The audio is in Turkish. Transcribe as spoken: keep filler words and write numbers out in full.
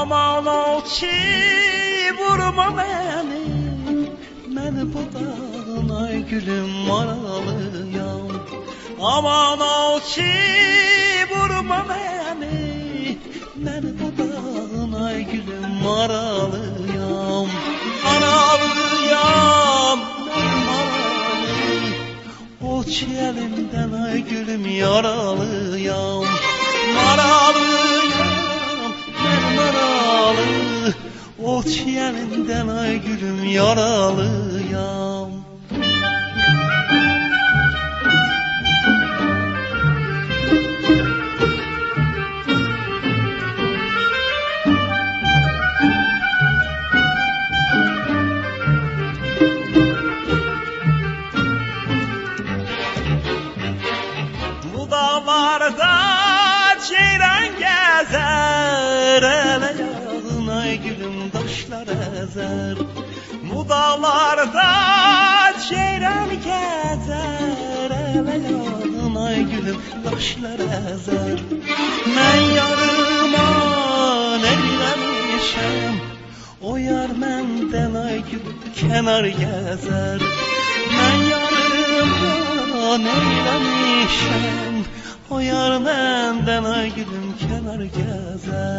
Aman ol ki vurma beni, məni bu dağın ay gülüm maralıyam. Aman ol ki vurma beni, məni bu dağın ay gülüm maralıyam. Maralıyam, mən maralı, o ki elimden ay gülüm yaralıyam. Maralıyam, mən maralı, o ki elinden ay gülüm yaralıyam. Bu dağlarda ceyran gezer, ele yağın ay gülüm daşlar ezer. Bu dağlarda ceyran gezer, ele yağın ay gülüm daşlar ezer. Mən yarıma neyləmişəm, o yar məndən ay gülüm kenar gezer. Mən yarıma neyləmişəm, o yar məndən ay gülüm kenar gezer.